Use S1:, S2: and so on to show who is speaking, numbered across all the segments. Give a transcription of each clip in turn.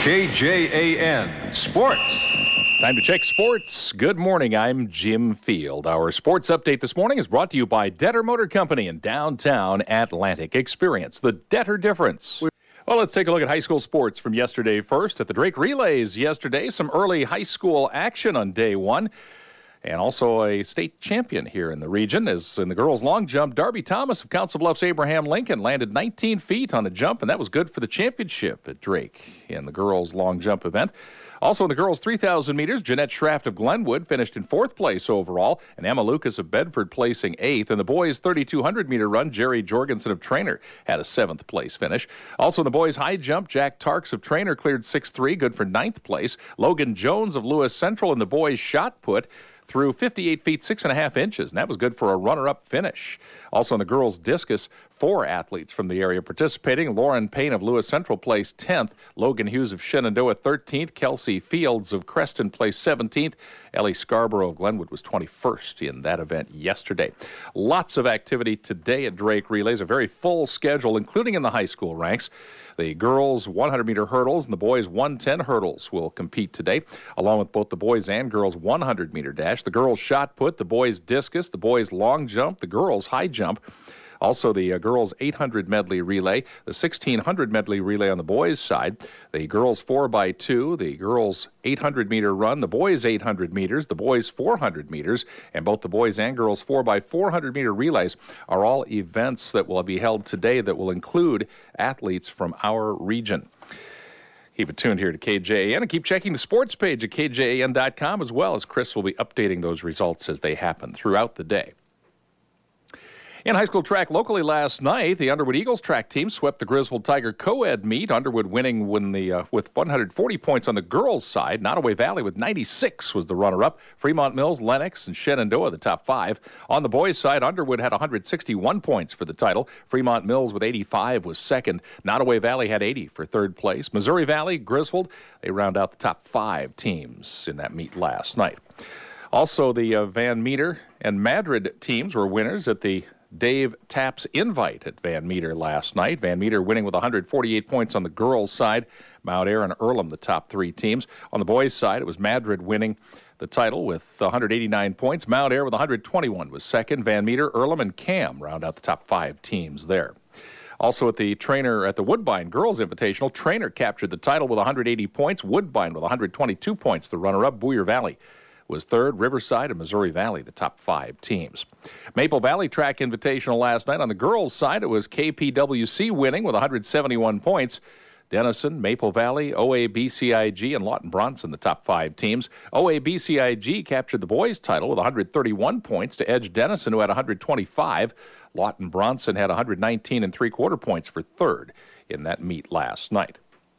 S1: KJAN Sports.
S2: Time to check sports. Good morning. I'm Jim Field. Our sports update this morning is brought to you by Detter Motor Company in downtown Atlantic. Experience the Detter difference. Well, let's take a look at high school sports from yesterday first. At the Drake Relays yesterday, some early high school action on day one. And also a state champion here in the region is in the girls' long jump. Darby Thomas of Council Bluffs Abraham Lincoln landed 19 feet on a jump, and that was good for the championship at Drake in the girls' long jump event. Also in the girls' 3,000 meters, Jeanette Schraft of Glenwood finished in fourth place overall, and Emma Lucas of Bedford placing eighth. In the boys' 3,200-meter run, Jerry Jorgensen of Trainer had a seventh place finish. Also in the boys' high jump, Jack Tarks of Trainer cleared 6'3", good for ninth place. Logan Jones of Lewis Central in the boys' shot put through 58 feet 6.5 inches, and that was good for a runner-up finish. Also in the girls' discus, 4 athletes from the area participating. Lauren Payne of Lewis Central placed 10th. Logan Hughes of Shenandoah 13th. Kelsey Fields of Creston placed 17th. Ellie Scarborough of Glenwood was 21st in that event yesterday. Lots of activity today at Drake Relays, a very full schedule, including in the high school ranks. The girls' 100-meter hurdles and the boys' 110 hurdles will compete today, along with both the boys' and girls' 100-meter dash. The girls' shot put, the boys' discus, the boys' long jump, the girls' high jump. Also, the girls' 800 medley relay, the 1,600 medley relay on the boys' side, the girls' 4x2, the girls' 800-meter run, the boys' 800 meters, the boys' 400 meters, and both the boys' and girls' 4x400-meter relays are all events that will be held today that will include athletes from our region. Keep it tuned here to KJAN and keep checking the sports page at KJAN.com as well, as Chris will be updating those results as they happen throughout the day. In high school track locally last night, the Underwood Eagles track team swept the Griswold Tiger co-ed meet. Underwood winning with 140 points on the girls' side. Nottoway Valley with 96 was the runner-up. Fremont Mills, Lennox, and Shenandoah the top 5. On the boys' side, Underwood had 161 points for the title. Fremont Mills with 85 was second. Nottoway Valley had 80 for third place. Missouri Valley, Griswold, they round out the top 5 teams in that meet last night. Also, the Van Meter and Madrid teams were winners at the Dave Tapp's Invite at Van Meter last night. Van Meter winning with 148 points on the girls' side. Mount Ayr and Earlham, the top 3 teams. On the boys' side, it was Madrid winning the title with 189 points. Mount Ayr with 121 was second. Van Meter, Earlham, and Cam round out the top 5 teams there. Also at the Woodbine Girls Invitational, Trainer captured the title with 180 points. Woodbine with 122 points, the runner-up. Boyer Valley was third. Riverside and Missouri Valley, the top 5 teams. Maple Valley Track Invitational last night. On the girls' side, it was KPWC winning with 171 points. Denison, Maple Valley, OABCIG, and Lawton Bronson, the top 5 teams. OABCIG captured the boys' title with 131 points to edge Denison, who had 125. Lawton Bronson had 119 3/4 points for third in that meet last night.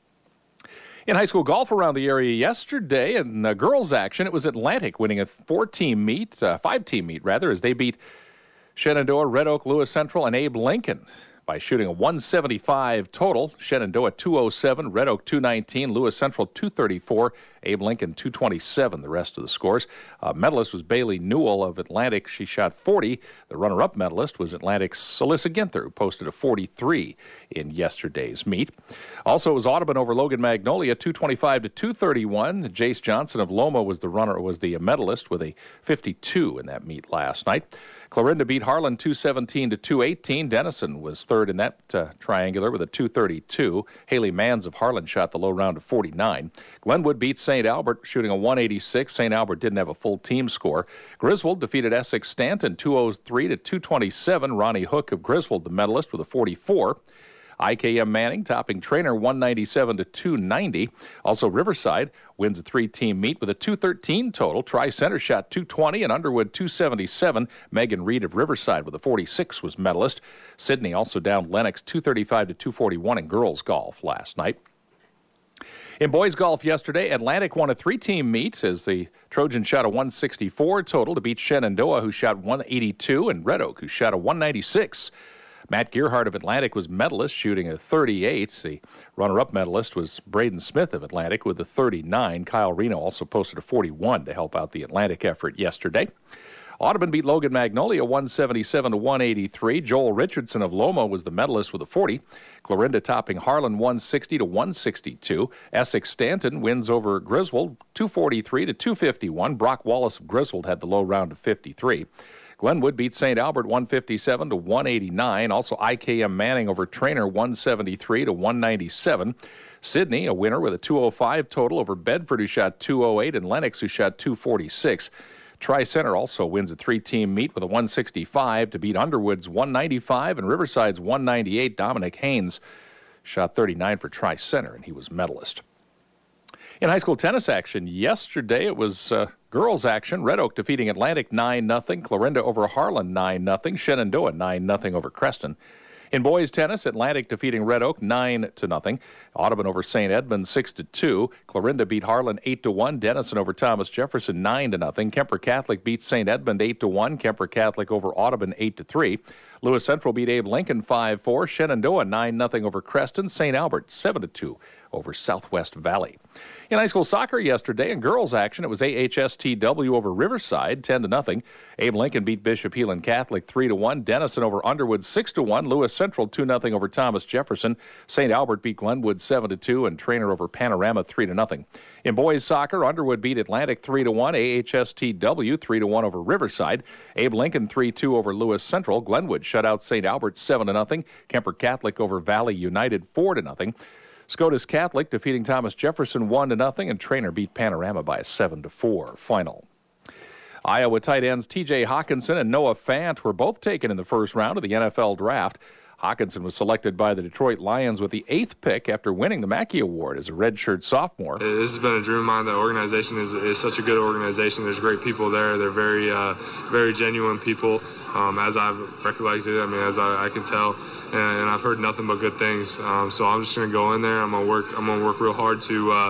S2: In high school golf around the area yesterday, in girls' action, it was Atlantic winning a 5-team meet, as they beat Shenandoah, Red Oak, Lewis Central, and Abe Lincoln by shooting a 175 total. Shenandoah 207, Red Oak 219, Lewis Central 234, Abe Lincoln 227, the rest of the scores. Medalist was Bailey Newell of Atlantic. She shot 40. The runner-up medalist was Atlantic's Alyssa Ginther, who posted a 43 in yesterday's meet. Also, it was Audubon over Logan Magnolia, 225 to 231. Jace Johnson of Loma was the medalist with a 52 in that meet last night. Clarinda beat Harlan 217 to 218. Denison was third in that triangular with a 232. Haley Manns of Harlan shot the low round of 49. Glenwood beat St. Albert shooting a 186. St. Albert didn't have a full team score. Griswold defeated Essex Stanton 203 to 227. Ronnie Hook of Griswold, the medalist, with a 44. IKM Manning topping Trainer 197 to 290. Also, Riverside wins a 3-team meet with a 213 total. Tri-Center shot 220 and Underwood 277. Megan Reed of Riverside with a 46 was medalist. Sydney also downed Lennox 235 to 241 in girls golf last night. In boys golf yesterday, Atlantic won a 3-team meet as the Trojans shot a 164 total to beat Shenandoah, who shot 182, and Red Oak, who shot a 196. Matt Gearhart of Atlantic was medalist, shooting a 38. The runner-up medalist was Braden Smith of Atlantic with a 39. Kyle Reno also posted a 41 to help out the Atlantic effort yesterday. Audubon beat Logan Magnolia 177 to 183. Joel Richardson of Loma was the medalist with a 40. Clarinda topping Harlan 160 to 162. Essex Stanton wins over Griswold 243 to 251. Brock Wallace of Griswold had the low round of 53. Glenwood beat St. Albert 157 to 189. Also IKM Manning over Trainer 173 to 197. Sydney, a winner with a 205 total over Bedford, who shot 208, and Lennox, who shot 246. Tri-Center also wins a three-team meet with a 165 to beat Underwood's 195 and Riverside's 198. Dominic Haynes shot 39 for Tri-Center, and he was medalist. In high school tennis action yesterday, it was girls action. Red Oak defeating Atlantic 9-0. Clarinda over Harlan 9-0. Shenandoah 9-0 over Creston. In boys tennis, Atlantic defeating Red Oak 9-0. Audubon over St. Edmunds 6-2. Clarinda beat Harlan 8-1. Denison over Thomas Jefferson 9-0. Kemper Catholic beat St. Edmund 8-1. Kemper Catholic over Audubon 8-3. Lewis Central beat Abe Lincoln 5-4. Shenandoah 9-0 over Creston. St. Albert 7-2 over Southwest Valley. In high school soccer yesterday, in girls action, it was AHSTW over Riverside 10-0. Abe Lincoln beat Bishop Heelan Catholic 3-1. Denison over Underwood 6-1. Lewis Central 2-0 over Thomas Jefferson. St. Albert beat Glenwood 7-2, and Trainer over Panorama 3-0. In boys soccer, Underwood beat Atlantic 3-1. AHSTW 3-1 over Riverside. Abe Lincoln 3-2 over Lewis Central. Glenwood shut out St. Albert 7-0. Kemper Catholic over Valley United 4-0. Scotus Catholic defeating Thomas Jefferson 1-0, and Trainer beat Panorama by a 7-4 final. Iowa tight ends T.J. Hawkinson and Noah Fant were both taken in the first round of the NFL draft. Hawkinson was selected by the Detroit Lions with the 8th pick after winning the Mackey Award as a redshirt sophomore.
S1: This has been a dream of mine. The organization is such a good organization. There's great people there. They're very genuine people, as I've recollected. As I can tell. And I've heard nothing but good things. So I'm just going to go in there. I'm going to work real hard to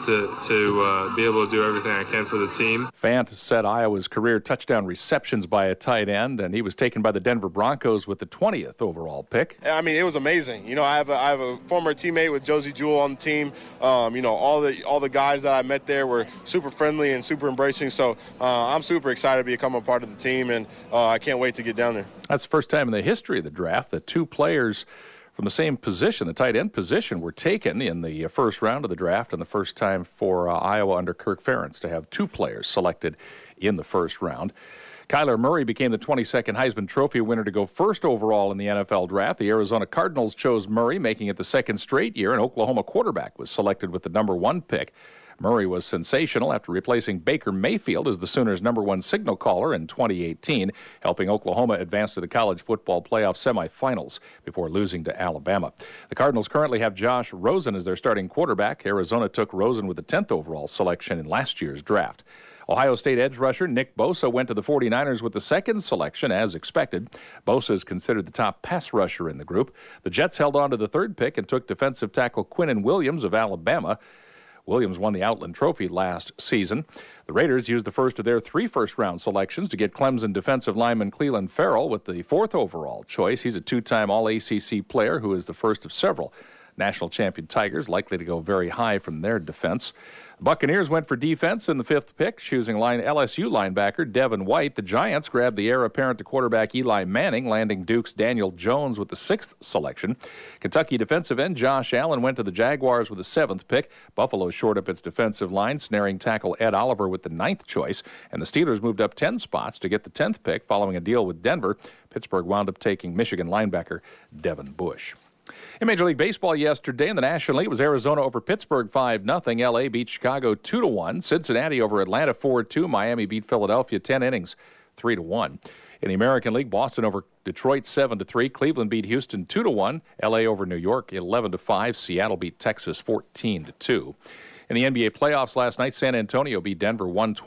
S1: be able to do everything I can for the team.
S2: Fant set Iowa's career touchdown receptions by a tight end, and he was taken by the Denver Broncos with the 20th overall pick.
S3: It was amazing. I have a former teammate with Josie Jewell on the team. All the guys that I met there were super friendly and super embracing. So I'm super excited to become a part of the team, and I can't wait to get down there.
S2: That's the first time in the history of the draft that two players from the same position, the tight end position, were taken in the first round of the draft, and the first time for Iowa under Kirk Ferentz to have two players selected in the first round. Kyler Murray became the 22nd Heisman Trophy winner to go first overall in the NFL draft. The Arizona Cardinals chose Murray, making it the second straight year. An Oklahoma quarterback was selected with the number 1 pick. Murray was sensational after replacing Baker Mayfield as the Sooners' number 1 signal caller in 2018, helping Oklahoma advance to the college football playoff semifinals before losing to Alabama. The Cardinals currently have Josh Rosen as their starting quarterback. Arizona took Rosen with the 10th overall selection in last year's draft. Ohio State edge rusher Nick Bosa went to the 49ers with the 2nd selection, as expected. Bosa is considered the top pass rusher in the group. The Jets held on to the 3rd pick and took defensive tackle Quinnen Williams of Alabama. Williams won the Outland Trophy last season. The Raiders used the first of their 3 first-round selections to get Clemson defensive lineman Clelin Ferrell with the 4th overall choice. He's a 2-time All-ACC player who is the first of several national champion Tigers, likely to go very high from their defense. The Buccaneers went for defense in the 5th pick, choosing LSU linebacker Devin White. The Giants grabbed the heir apparent to quarterback Eli Manning, landing Duke's Daniel Jones with the 6th selection. Kentucky defensive end Josh Allen went to the Jaguars with the 7th pick. Buffalo shored up its defensive line, snaring tackle Ed Oliver with the 9th choice. And the Steelers moved up 10 spots to get the 10th pick following a deal with Denver. Pittsburgh wound up taking Michigan linebacker Devin Bush. In Major League Baseball yesterday in the National League, it was Arizona over Pittsburgh 5-0. L.A. beat Chicago 2-1. Cincinnati over Atlanta 4-2. Miami beat Philadelphia 10 innings 3-1. In the American League, Boston over Detroit 7-3. Cleveland beat Houston 2-1. L.A. over New York 11-5. Seattle beat Texas 14-2. In the NBA playoffs last night, San Antonio beat Denver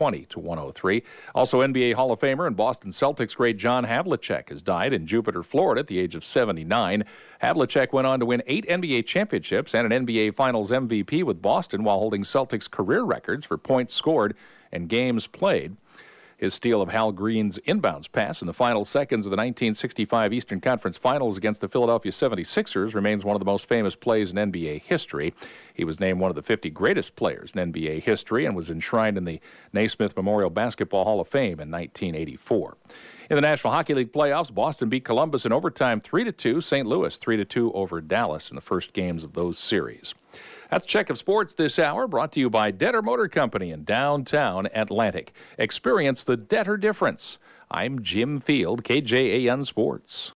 S2: 120-103. Also, NBA Hall of Famer and Boston Celtics great John Havlicek has died in Jupiter, Florida at the age of 79. Havlicek went on to win 8 NBA championships and an NBA Finals MVP with Boston while holding Celtics career records for points scored and games played. His steal of Hal Green's inbounds pass in the final seconds of the 1965 Eastern Conference Finals against the Philadelphia 76ers remains one of the most famous plays in NBA history. He was named one of the 50 greatest players in NBA history and was enshrined in the Naismith Memorial Basketball Hall of Fame in 1984. In the National Hockey League playoffs, Boston beat Columbus in overtime 3-2, St. Louis 3-2 over Dallas in the first games of those series. That's Check of Sports this hour, brought to you by Detter Motor Company in downtown Atlantic. Experience the Detter difference. I'm Jim Field, KJAN Sports.